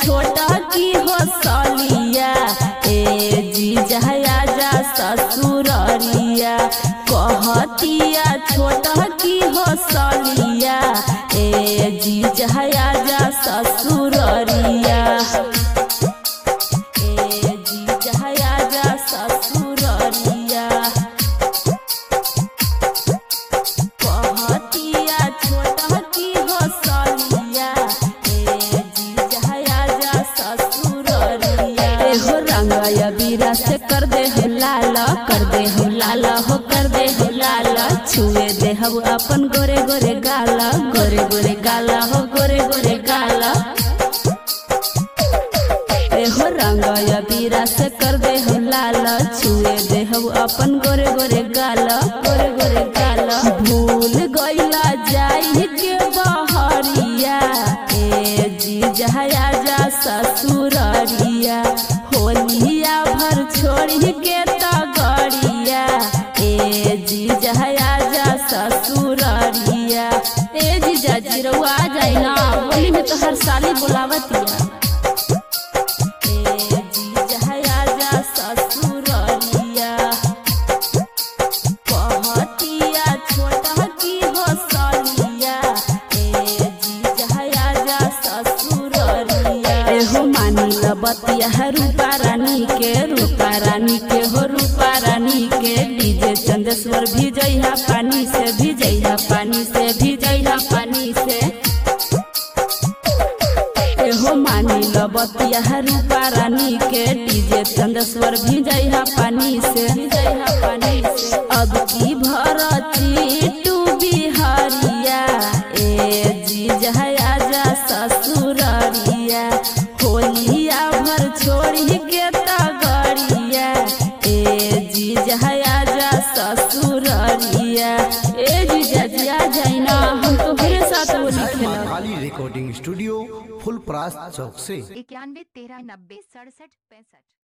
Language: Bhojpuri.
छोटा की हो सलिया ए जीजा आजा ससुररिया कहतिया छोटा की हो सलिया ए जीजा आजा ससुररिया ए जीजा आजा ससुररिया कहतिया छोटा की हो सलिया ए जीजा आजा ससुररिया हो रंगया बीरा से कर दे हो लाल कर दे हो लाल हो कर दे हो लाल छुए दे हो अपन गोरे गोरे गाला गोरे गोरे गाला हो गोरे गोरे गाला हो रंगया बीरा से कर दे हो लाल छुए दे हो अपन गोरे गोरे गाला गोरे गोरे गाला भूल गइला जाई के बहरिया ए जीजा आजा ससुररिया होलिया भर छोड़ी के तगड़िया ए जीजा आजा ससुररिया ए जीजा जिरवा जाई ना होली में तो हर साली बुलावतिया ए जीजा आजा ससुररिया कहतिया छोटा की हो सलिया ए जीजा आजा ससुररिया हो मानी बतिया है रूपा रानी के हो रूपा रानी के डीजे चंदेश्वर भी जइहा पानी से भी जइहा पानी से भी जइहा पानी से हो मानी बतिया है रूपा रानी के डीजे चंदेश्वर भी जइहा पानी से भी जइहा पानी से अब की भरती टू बिहारिया ए जीजा आजा ससुररिया होलिया भर छोड़ी के तगड़िया ए जीजा आजा ससुररिया ए जीजा जिया जाई ना हम तोहरे साथ होली खेलब। खाली रिकॉर्डिंग स्टूडियो फुलपरास चौक से 91 13 90 67 65।